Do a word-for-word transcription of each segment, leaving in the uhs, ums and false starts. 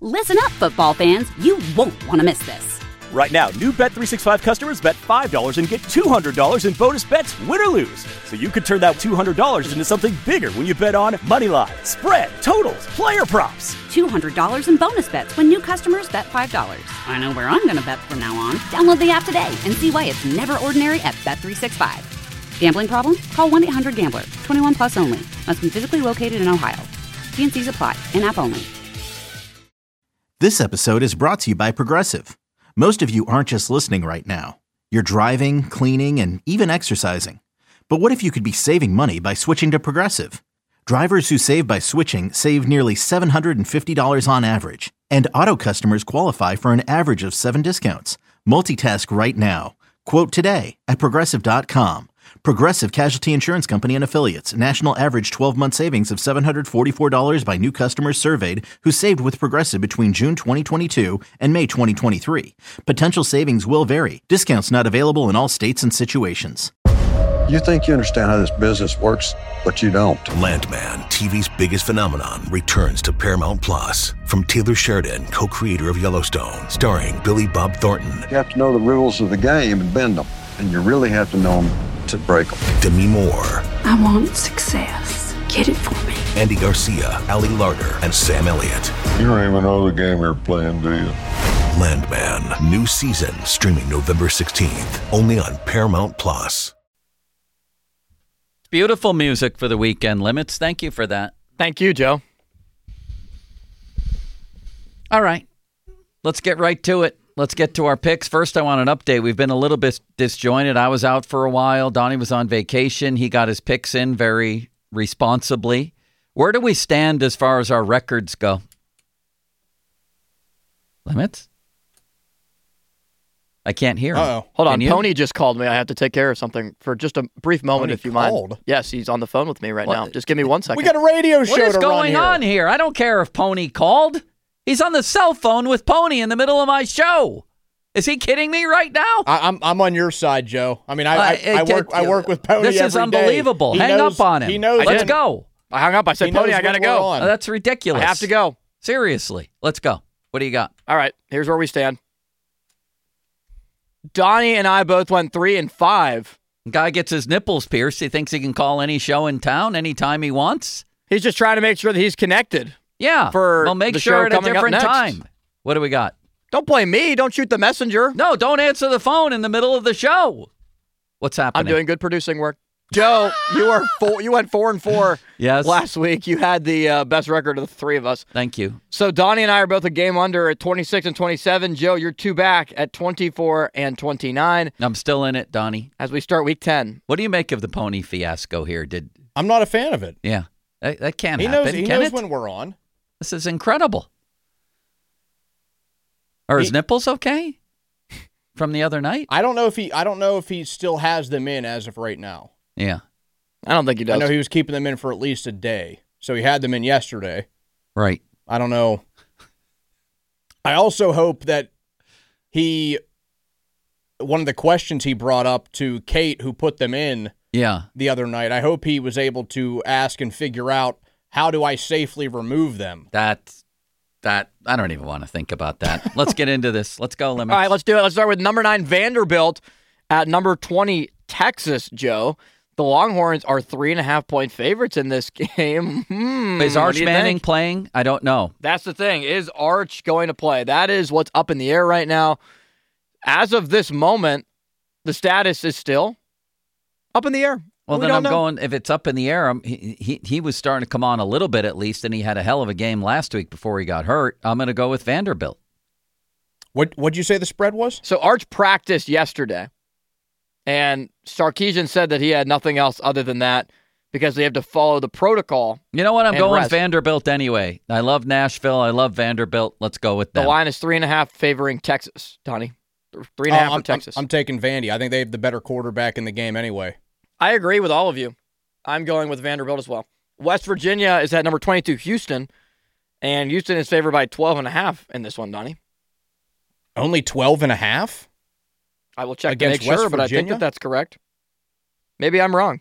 Listen up, football fans. You won't want to miss this. Right now, new Bet three sixty-five customers bet five dollars and get two hundred dollars in bonus bets, win or lose. So you could turn that two hundred dollars into something bigger when you bet on money line, spread, totals, player props. two hundred dollars in bonus bets when new customers bet five dollars. I know where I'm going to bet from now on. Download the app today and see why it's never ordinary at Bet three sixty-five. Gambling problem? Call one eight hundred gambler. twenty-one plus only. Must be physically located in Ohio. T and C's apply. In-app only. This episode is brought to you by Progressive. Most of you aren't just listening right now. You're driving, cleaning, and even exercising. But what if you could be saving money by switching to Progressive? Drivers who save by switching save nearly seven hundred fifty dollars on average. And auto customers qualify for an average of seven discounts. Multitask right now. Quote today at Progressive dot com. Progressive Casualty Insurance Company and Affiliates. National average twelve-month savings of seven hundred forty-four dollars by new customers surveyed who saved with Progressive between June twenty twenty-two and May twenty twenty-three. Potential savings will vary. Discounts not available in all states and situations. You think you understand how this business works, but you don't. Landman, T V's biggest phenomenon, returns to Paramount Plus. From Taylor Sheridan, co-creator of Yellowstone, starring Billy Bob Thornton. You have to know the rules of the game and bend them. And you really have to know them to break them. Demi Moore. I want success. Get it for me. Andy Garcia, Ali Larter, and Sam Elliott. You don't even know the game you're playing, do you? Landman, new season, streaming November sixteenth, only on Paramount Plus. Beautiful music for the Weekend Limits. Thank you for that. Thank you, Joe. All right. Let's get right to it. Let's get to our picks. First, I want an update. We've been a little bit disjointed. I was out for a while. Donnie was on vacation. He got his picks in very responsibly. Where do we stand as far as our records go? Limits? I can't hear him. Uh-oh. Hold on. Can you? Pony just called me. I have to take care of something for just a brief moment, Pony if you called? mind. Yes, he's on the phone with me right What? now. Just give me one second. We got a radio show What is to run going here. on here? I don't care if Pony called. He's on the cell phone with Pony in the middle of my show. Is he kidding me right now? I, I'm I'm on your side, Joe. I mean, I I, Uh, I work it- I work with Pony This every is day. unbelievable. He Hang knows- up on him. He knows. Let's when- go. I hung up. I said, He knows Pony, I when got to we're go. on. Oh, that's ridiculous. I have to go. Seriously. Let's go. What do you got? All right, here's where we stand. Donnie and I both went three and five. Guy gets his nipples pierced. He thinks he can call any show in town anytime he wants. He's just trying to make sure that he's connected. Yeah. For well, make the sure show at a coming up different next. time. What do we got? Don't blame me. Don't shoot the messenger. No, don't answer the phone in the middle of the show. What's happening? I'm doing good producing work. Joe, you are four. You went four and four Yes. last week. You had the uh, best record of the three of us. Thank you. So Donnie and I are both a game under at twenty-six and twenty-seven. Joe, you're two back at twenty-four and twenty-nine. I'm still in it, Donnie. As we start week ten. What do you make of the Pony fiasco here? Did I'm not a fan of it. Yeah. That, that can't He happen. knows. He can knows it? when we're on. This is incredible. Are his He- nipples okay from the other night? I don't know if he. I don't know if he still has them in as of right now. Yeah. I don't think he does. I know he was keeping them in for at least a day, so he had them in yesterday. Right. I don't know. I also hope that he, one of the questions he brought up to Kate, who put them in Yeah. the other night, I hope he was able to ask and figure out, how do I safely remove them? That, that, I don't even want to think about that. Let's get into this. Let's go, Limits. All right, let's do it. Let's start with number nine, Vanderbilt. At number twenty, Texas, Joe. The Longhorns are three and a half point favorites in this game. Hmm, Is what Arch do you Manning think? playing? I don't know. That's the thing. Is Arch going to play? That is what's up in the air right now. As of this moment, the status is still up in the air. Well, We then don't I'm know. going, if it's up in the air, I'm, he, he he was starting to come on a little bit at least, and he had a hell of a game last week before he got hurt. I'm going to go with Vanderbilt. What What'd you say the spread was? So Arch practiced yesterday, and Sarkisian said that he had nothing else other than that because they have to follow the protocol. You know what? I'm and going rest. Vanderbilt anyway. I love Nashville. I love Vanderbilt. Let's go with The them. line is three and a half favoring Texas, Donnie. Three and a Oh, half I'm, for Texas. I'm, I'm taking Vandy. I think they have the better quarterback in the game anyway. I agree with all of you. I'm going with Vanderbilt as well. West Virginia is at number twenty-two, Houston, and Houston is favored by twelve and a half in this one, Donnie. Only twelve and a half? I will check Against to make sure, West but I think Virginia? that that's correct. Maybe I'm wrong.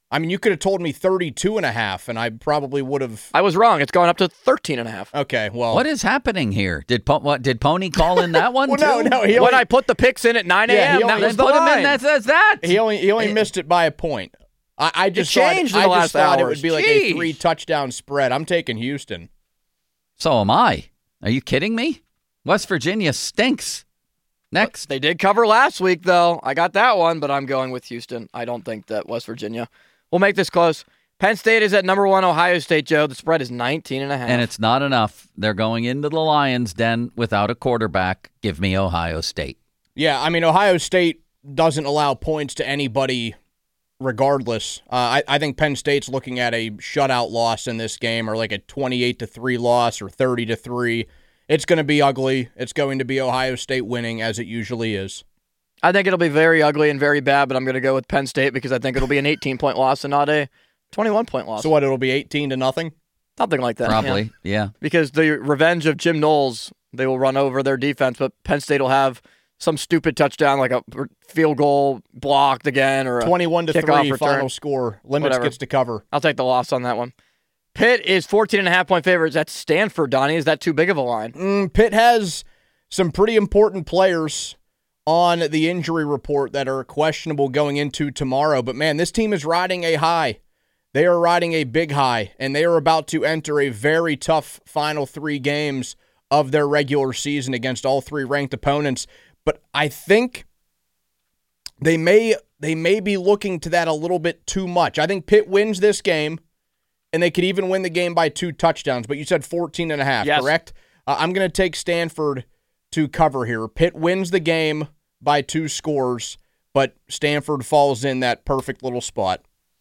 I mean, you could have told me thirty-two and a half, and I probably would have. I was wrong. It's going up to thirteen and a half. Okay, well. What is happening here? Did po- what did Pony call in that one well, too? no, no. He when only, I put the picks in at nine Yeah, a.m., he that only- was the put him line. in. That says that. he only he only missed it by a point. I, I just It changed thought, in the I last just thought it hours. would be like a Jeez. three touchdown spread. I'm taking Houston. So am I. Are you kidding me? West Virginia stinks. Next. They did cover last week, though. I got that one, but I'm going with Houston. I don't think that West Virginia will make this close. Penn State is at number one, Ohio State, Joe. The spread is nineteen and a half. And it's not enough. They're going into the Lions' den without a quarterback. Give me Ohio State. Yeah, I mean, Ohio State doesn't allow points to anybody regardless. Uh, I, I think Penn State's looking at a shutout loss in this game, or like a twenty-eight to three loss, or thirty to three. It's going to be ugly. It's going to be Ohio State winning, as it usually is. I think it'll be very ugly and very bad, but I'm going to go with Penn State because I think it'll be an eighteen-point loss and not a twenty-one-point loss. So what, it'll be eighteen to nothing? Something like that. Probably, yeah. yeah. Because the revenge of Jim Knowles, they will run over their defense, but Penn State will have some stupid touchdown, like a field goal blocked again, or a twenty-one to kickoff three return. final score. Limits Whatever. gets to cover. I'll take the loss on that one. Pitt is fourteen and a half point favorites. That's Stanford, Donnie. Is that too big of a line? Mm, Pitt has some pretty important players on the injury report that are questionable going into tomorrow. But, man, this team is riding a high. They are riding a big high, and they are about to enter a very tough final three games of their regular season against all three ranked opponents. But I think they may they may be looking to that a little bit too much. I think Pitt wins this game, and they could even win the game by two touchdowns. But you said fourteen and a half, Yes. correct? Uh, I'm going to take Stanford to cover here. Pitt wins the game by two scores, but Stanford falls in that perfect little spot.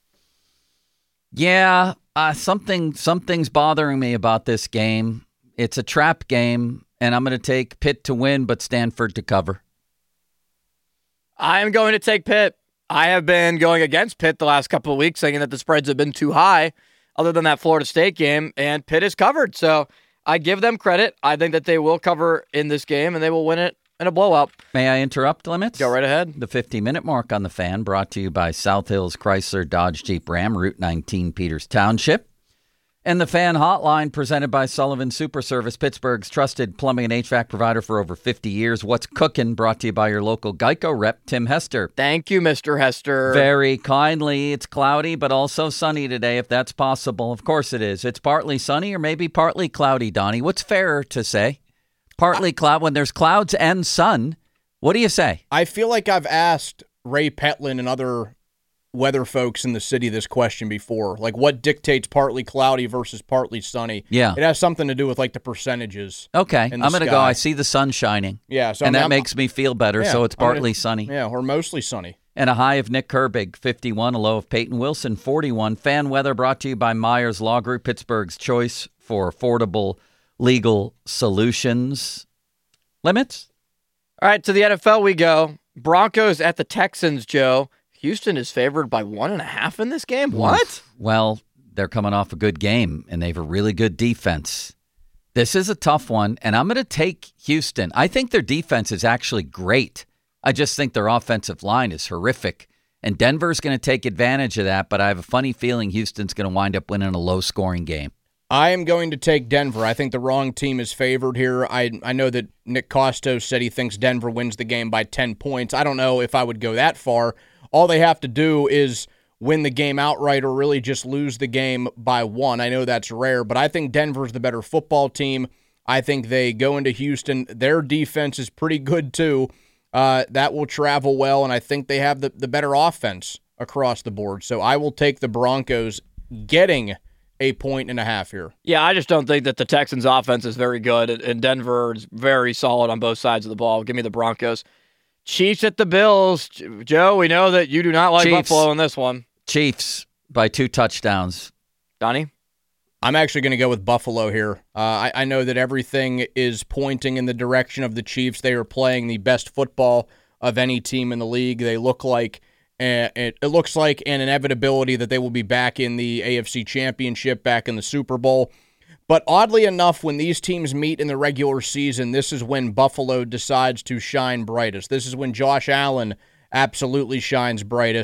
Yeah, uh, something something's bothering me about this game. It's a trap game, and I'm going to take Pitt to win, but Stanford to cover. I am going to take Pitt. I have been going against Pitt the last couple of weeks, saying that the spreads have been too high, other than that Florida State game, and Pitt is covered. So I give them credit. I think that they will cover in this game, and they will win it in a blowout. May I interrupt, Limits? Go right ahead. The fifty-minute mark on the Fan, brought to you by South Hills Chrysler Dodge Jeep Ram, Route nineteen, Peters Township. And the Fan Hotline, presented by Sullivan Super Service, Pittsburgh's trusted plumbing and H V A C provider for over fifty years. What's Cooking, brought to you by your local Geico rep, Tim Hester. Thank you, Mister Hester. Very kindly. It's cloudy, but also sunny today, if that's possible. Of course it is. It's partly sunny or maybe partly cloudy, Donnie. What's fairer to say? Partly cloud. When there's clouds and sun, what do you say? I feel like I've asked Ray Petlin and other weather folks in the city this question before. Like, what dictates partly cloudy versus partly sunny? Yeah. It has something to do with, like, the percentages. Okay, in I'm the going to sky. go. I see the sun shining. Yeah, so and I mean, that I'm- makes me feel better, Yeah, so it's I'm gonna- partly sunny. Yeah, or mostly sunny. And a high of Nick Herbig, fifty-one, a low of Peyton Wilson, forty-one. Fan weather brought to you by Myers Law Group, Pittsburgh's choice for affordable legal solutions. Limits? All right, to the N F L we go. Broncos at the Texans, Joe. Houston is favored by one and a half in this game. What? Well, they're coming off a good game, and they have a really good defense. This is a tough one, and I'm going to take Houston. I think their defense is actually great. I just think their offensive line is horrific, and Denver's going to take advantage of that, but I have a funny feeling Houston's going to wind up winning a low-scoring game. I am going to take Denver. I think the wrong team is favored here. I I know that Nick Costos said he thinks Denver wins the game by ten points. I don't know if I would go that far. All they have to do is win the game outright or really just lose the game by one. I know that's rare, but I think Denver's the better football team. I think they go into Houston. Their defense is pretty good too. Uh, that will travel well, and I think they have the, the better offense across the board. So I will take the Broncos getting a point and a half here. Yeah, I just don't think that the Texans' offense is very good, and Denver is very solid on both sides of the ball. Give me the Broncos. Chiefs at the Bills. Joe, we know that you do not like Chiefs. Buffalo in this one. Chiefs by two touchdowns. Donnie? I'm actually going to go with Buffalo here. Uh, I, I know that everything is pointing in the direction of the Chiefs. They are playing the best football of any team in the league. They look like uh, it, it looks like an inevitability that they will be back in the A F C Championship, back in the Super Bowl. But oddly enough, when these teams meet in the regular season, this is when Buffalo decides to shine brightest. This is when Josh Allen absolutely shines brightest.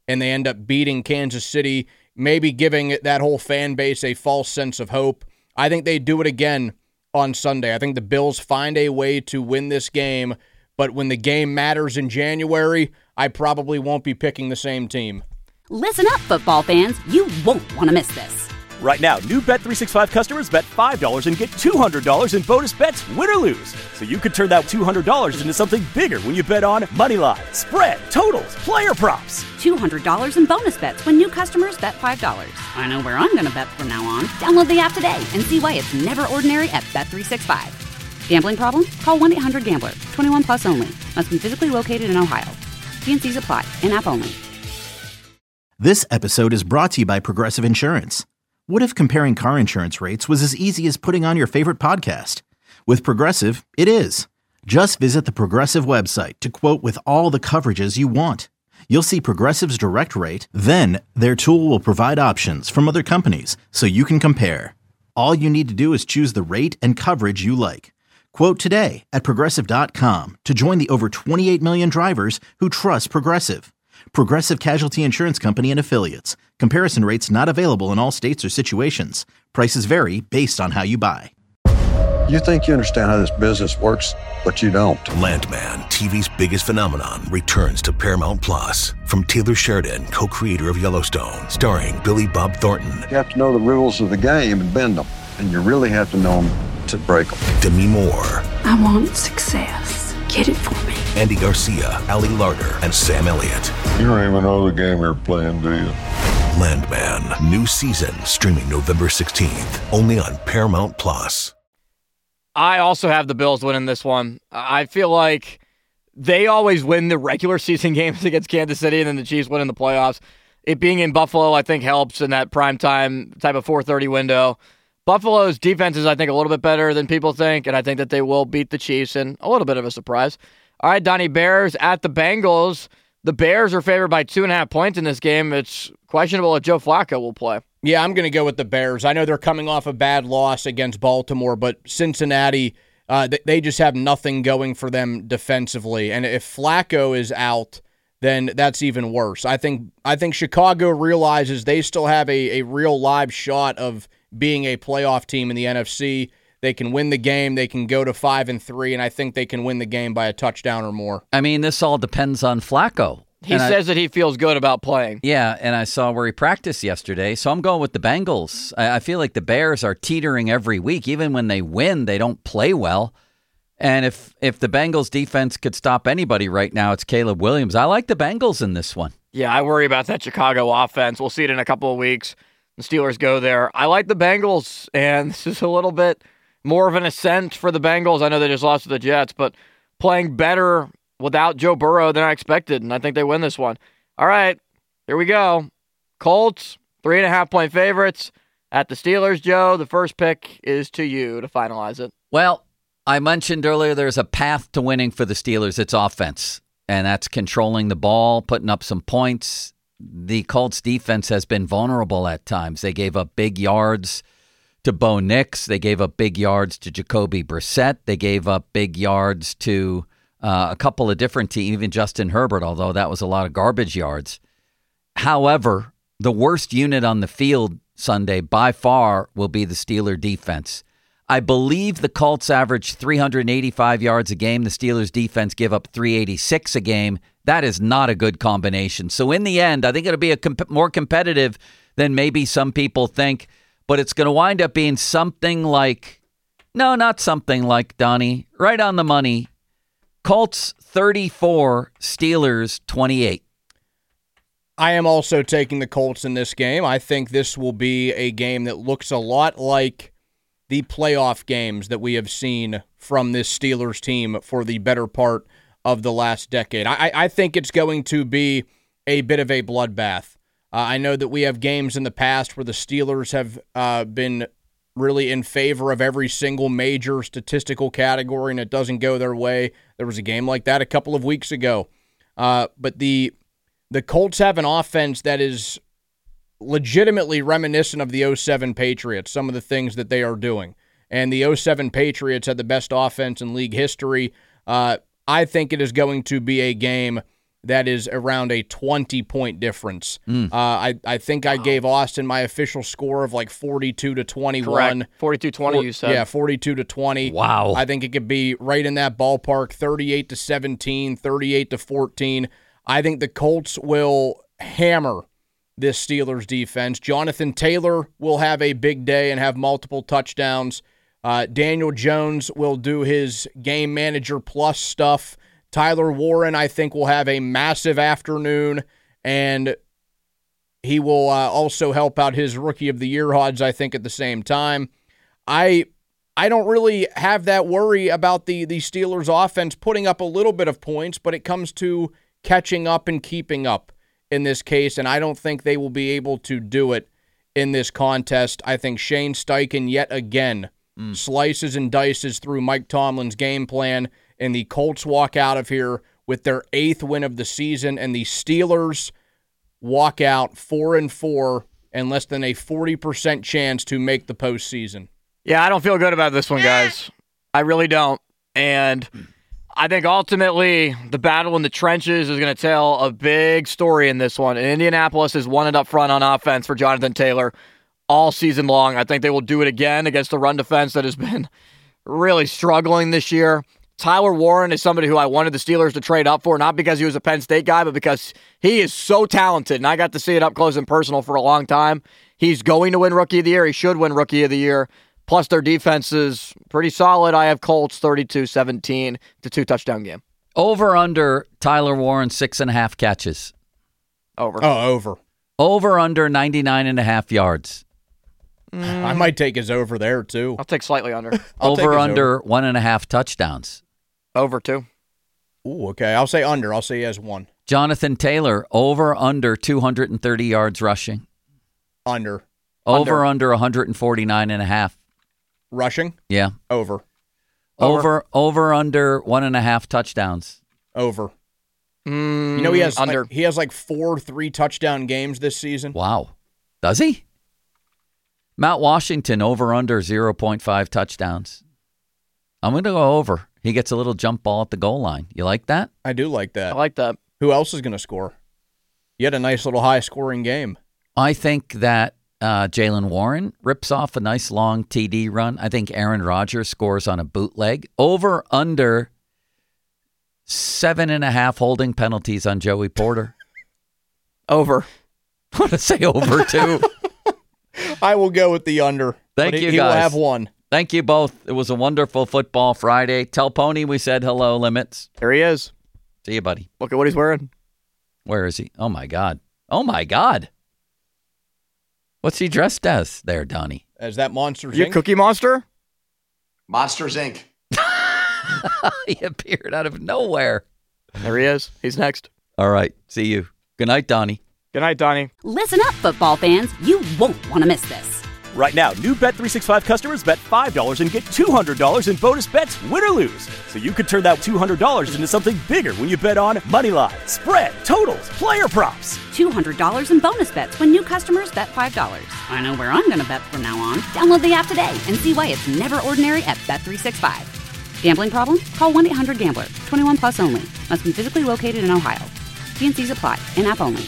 and they end up beating Kansas City, maybe giving that whole fan base a false sense of hope. I think they do it again on Sunday. I think the Bills find a way to win this game, but when the game matters in January, I probably won't be picking the same team. Listen up, football fans. You won't want to miss this. Right now, new Bet three sixty-five customers bet five dollars and get two hundred dollars in bonus bets, win or lose. So you could turn that two hundred dollars into something bigger when you bet on moneyline, spread, totals, player props. two hundred dollars in bonus bets when new customers bet five dollars. I know where I'm going to bet from now on. Download the app today and see why it's never ordinary at Bet three sixty-five. Gambling problem? Call one eight hundred gambler. twenty-one plus only. Must be physically located in Ohio. T and C's apply. In-app only. This episode is brought to you by Progressive Insurance. What if comparing car insurance rates was as easy as putting on your favorite podcast? With Progressive, it is. Just visit the Progressive website to quote with all the coverages you want. You'll see Progressive's direct rate, then their tool will provide options from other companies so you can compare. All you need to do is choose the rate and coverage you like. Quote today at Progressive dot com to join the over twenty-eight million drivers who trust Progressive. Progressive Casualty Insurance Company and Affiliates. Comparison rates not available in all states or situations. Prices vary based on how you buy. You think you understand how this business works, but you don't. Landman, T V's biggest phenomenon, returns to Paramount Plus. From Taylor Sheridan, co-creator of Yellowstone, starring Billy Bob Thornton. You have to know the rules of the game and bend them, and you really have to know them to break them. Demi Moore. I want success. Get it for me. Andy Garcia, Ali Larter, and Sam Elliott. You don't even know the game you're playing, do you? Landman, new season, streaming November sixteenth, only on Paramount Plus. I also have the Bills winning this one. I feel like they always win the regular season games against Kansas City, and then the Chiefs win in the playoffs. It being in Buffalo, I think, helps in that primetime type of four thirty window. Buffalo's defense is, I think, a little bit better than people think, and I think that they will beat the Chiefs in a little bit of a surprise. All right, Donnie, Bears at the Bengals. The Bears are favored by two and a half points in this game. It's questionable if Joe Flacco will play. Yeah, I'm going to go with the Bears. I know they're coming off a bad loss against Baltimore, but Cincinnati, uh, they just have nothing going for them defensively. And if Flacco is out, then that's even worse. I think I think Chicago realizes they still have a, a real live shot of being a playoff team in the N F C. They can win the game. They can go to five and three, and I think they can win the game by a touchdown or more. I mean, this all depends on Flacco. He and says I, that he feels good about playing. Yeah, and I saw where he practiced yesterday, so I'm going with the Bengals. I, I feel like the Bears are teetering every week. Even when they win, they don't play well. And if if the Bengals defense could stop anybody right now, it's Caleb Williams. I like the Bengals in this one. Yeah, I worry about that Chicago offense. We'll see it in a couple of weeks. The Steelers go there. I like the Bengals, and this is a little bit more of an ascent for the Bengals. I know they just lost to the Jets, but playing better without Joe Burrow than I expected, and I think they win this one. All right, here we go. Colts, three and a half point favorites at the Steelers, Joe. The first pick is to you to finalize it. Well, I mentioned earlier there's a path to winning for the Steelers. It's offense, and that's controlling the ball, putting up some points. The Colts defense has been vulnerable at times. They gave up big yards to Bo Nix. They gave up big yards to Jacoby Brissett. They gave up big yards to uh, a couple of different teams, even Justin Herbert, although that was a lot of garbage yards. However, the worst unit on the field Sunday by far will be the Steeler defense. I believe the Colts average three hundred eighty-five yards a game. The Steelers defense give up three eighty-six a game. That is not a good combination. So in the end, I think it'll be a comp- more competitive than maybe some people think, but it's going to wind up being something like, no, not something like, Donnie, right on the money. Colts thirty-four, Steelers twenty-eight. I am also taking the Colts in this game. I think this will be a game that looks a lot like the playoff games that we have seen from this Steelers team for the better part of the last decade. I, I think it's going to be a bit of a bloodbath. Uh, I know that we have games in the past where the Steelers have uh, been really in favor of every single major statistical category, and it doesn't go their way. There was a game like that a couple of weeks ago. Uh, but the the Colts have an offense that is legitimately reminiscent of the oh seven Patriots, some of the things that they are doing. And the oh seven Patriots had the best offense in league history. Uh, I think it is going to be a game that is around a twenty-point difference. Mm. Uh, I, I think I gave Austin my official score of like forty-two to twenty-one. Correct. forty-two twenty, you said. Yeah, forty-two to twenty. Wow. I think it could be right in that ballpark, thirty-eight to seventeen, thirty-eight to fourteen. I think the Colts will hammer this Steelers defense. Jonathan Taylor will have a big day and have multiple touchdowns. Uh, Daniel Jones will do his game manager plus stuff. Tyler Warren, I think, will have a massive afternoon, and he will uh, also help out his Rookie of the Year odds, I think, at the same time. I I don't really have that worry about the, the Steelers' offense putting up a little bit of points, but it comes to catching up and keeping up in this case, and I don't think they will be able to do it in this contest. I think Shane Steichen, yet again, mm. slices and dices through Mike Tomlin's game plan, and the Colts walk out of here with their eighth win of the season, and the Steelers walk out four and four and less than a forty percent chance to make the postseason. Yeah, I don't feel good about this one, guys. I really don't. And I think ultimately the battle in the trenches is going to tell a big story in this one. And Indianapolis has won it up front on offense for Jonathan Taylor all season long. I think they will do it again against the run defense that has been really struggling this year. Tyler Warren is somebody who I wanted the Steelers to trade up for, not because he was a Penn State guy, but because he is so talented, and I got to see it up close and personal for a long time. He's going to win Rookie of the Year. He should win Rookie of the Year. Plus, their defense is pretty solid. I have Colts thirty-two seventeen to two-touchdown game. Over under Tyler Warren, six and a half catches. Over. Oh, over. Over under ninety-nine and a half yards. Mm. I might take his over there, too. I'll take slightly under. over under over. one and a half touchdowns. Over two. Ooh, okay. I'll say under. I'll say he has one. Jonathan Taylor, over under two hundred thirty yards rushing. Under. Over under, under one forty-nine and a half. Rushing? Yeah. Over. Over, over, over under one and a half touchdowns. Over. Mm, you know, he has under. Like, he has like four three touchdown games this season. Wow. Does he? Mount Washington, over under zero point five touchdowns. I'm going to go over. He gets a little jump ball at the goal line. You like that? I do like that. I like that. Who else is going to score? You had a nice little high-scoring game. I think that uh, Jaylen Warren rips off a nice long T D run. I think Aaron Rodgers scores on a bootleg. Over, under seven and a half holding penalties on Joey Porter. Over. I want to say over, too. I will go with the under. Thank but you, he, guys. He will have one. Thank you both. It was a wonderful football Friday. Tell Pony we said hello, Limits. There he is. See you, buddy. Look at what he's wearing. Where is he? Oh, my God. Oh, my God. What's he dressed as there, Donnie? As that Monsters, you Incorporated? Cookie Monster? Monsters, Incorporated. He appeared out of nowhere. There he is. He's next. All right. See you. Good night, Donnie. Good night, Donnie. Listen up, football fans. You won't want to miss this. Right now, new Bet three sixty-five customers bet five dollars and get two hundred dollars in bonus bets, win or lose. So you could turn that two hundred dollars into something bigger when you bet on money line, spread, totals, player props. two hundred dollars in bonus bets when new customers bet five dollars. I know where I'm going to bet from now on. Download the app today and see why it's never ordinary at Bet three sixty-five. Gambling problem? Call one eight hundred gambler. twenty-one plus only. Must be physically located in Ohio. T and C's apply. In-app only.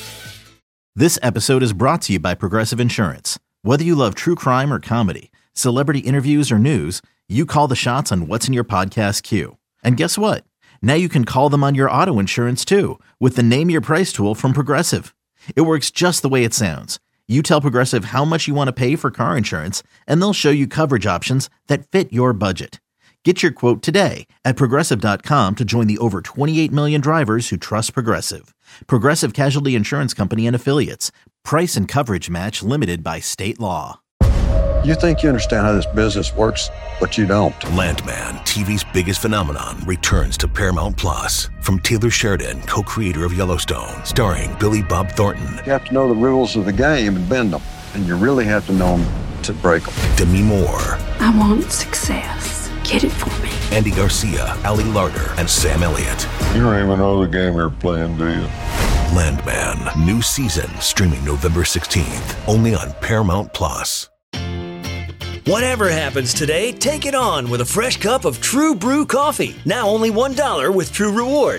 This episode is brought to you by Progressive Insurance. Whether you love true crime or comedy, celebrity interviews or news, you call the shots on what's in your podcast queue. And guess what? Now you can call them on your auto insurance too with the Name Your Price tool from Progressive. It works just the way it sounds. You tell Progressive how much you want to pay for car insurance, and they'll show you coverage options that fit your budget. Get your quote today at Progressive dot com to join the over twenty-eight million drivers who trust Progressive. Progressive Casualty Insurance Company and Affiliates. Price and coverage match limited by state law. You think you understand how this business works, but you don't. Landman, T V's biggest phenomenon, returns to Paramount Plus. From Taylor Sheridan, co-creator of Yellowstone, starring Billy Bob Thornton. You have to know the rules of the game and bend them. And you really have to know them to break them. Demi Moore. I want success. Get it for me. Andy Garcia, Ali Larder, and Sam Elliott. You don't even know the game you're playing, do you? Landman, new season, streaming November sixteenth, only on Paramount Plus. Whatever happens today, take it on with a fresh cup of True Brew coffee. Now only one dollar with True Rewards.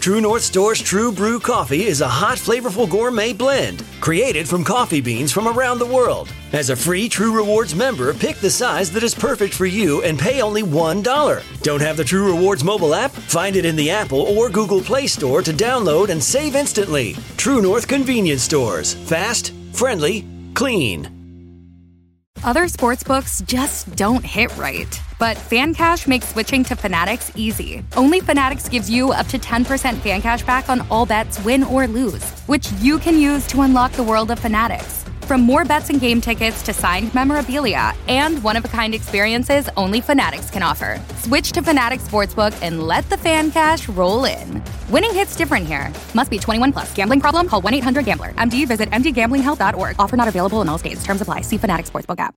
True North Store's True Brew Coffee is a hot, flavorful gourmet blend created from coffee beans from around the world. As a free True Rewards member, pick the size that is perfect for you and pay only one dollar. Don't have the True Rewards mobile app? Find it in the Apple or Google Play Store to download and save instantly. True North Convenience Stores. Fast, friendly, clean. Other sportsbooks just don't hit right. But FanCash makes switching to Fanatics easy. Only Fanatics gives you up to ten percent FanCash back on all bets, win or lose, which you can use to unlock the world of Fanatics. From more bets and game tickets to signed memorabilia and one-of-a-kind experiences only Fanatics can offer. Switch to Fanatics Sportsbook and let the FanCash roll in. Winning hits different here. Must be twenty-one plus. Gambling problem? Call one eight hundred gambler. M D visit m d gambling help dot org. Offer not available in all states. Terms apply. See Fanatics Sportsbook app.